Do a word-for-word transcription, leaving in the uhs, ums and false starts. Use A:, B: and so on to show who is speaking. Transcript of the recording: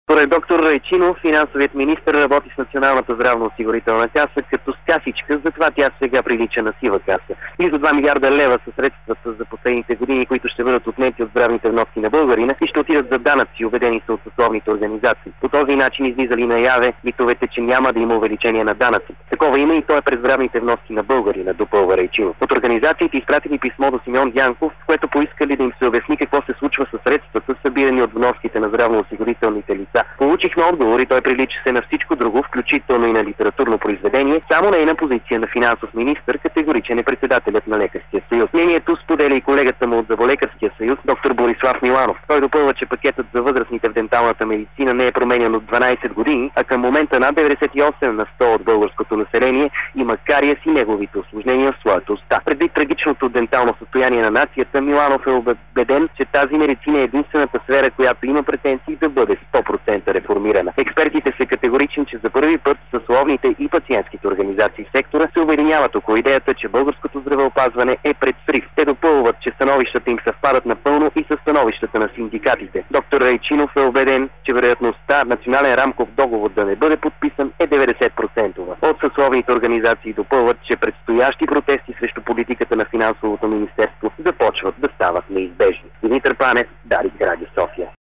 A: Според доктор Райчинов, финансовият министър работи с Националната здравноосигурителна каса като с касичка, затова тя сега прилича на сива каса. Близо два милиарда лева са средствата за последните години, които ще бъдат отнети от здравните вноски на българина и ще отидат за данъци, убедени са от съсловните организации. По този начин излизали наяве митовете, че няма да има увеличение на данъци. Такова има и то е през здравните вноски на българина, допълва Райчинов. От организациите изпратили писмо до Симеон Дянков, в което поискали да им се обясни какво се случва с средствата, събирани от вноските на здравноосигурителните лица. Получихме отговори, той прилича се на всичко друго, включително и на литературно произведение, само на една позиция на финансов министър, категоричен е председателят на Лекарския съюз. Мнението споделя и колегата му от Зъболекарския съюз, доктор Борислав Миланов. Той допълва, че пакетът за възрастните в денталната медицина не е променен от дванайсет години, а към момента над деветдесет и осем на сто от българското население има кариес и неговите усложнения в своята уста. Предвид трагичното дентално състояние на нацията, Миланов е убеден, че тази медицина е единствената сфера, която има претенции да бъде сто процента реформирана. Експертите са категорични, че за първи път съсловните и пациентските организации в сектора се обединяват около идеята, че българското здравеопазване е пред срив. Те допълват, че становищата им съвпадат напълно и със становищата на синдикатите. Доктор Райчинов е убеден, че вероятността национален рамков договор да не бъде подписан е деветдесет процента. От съсловните организации допълват, че предстоящи протести срещу политиката на финансовото министерство започват да стават неизбежни. Димитър Панев, Дарик Радио София.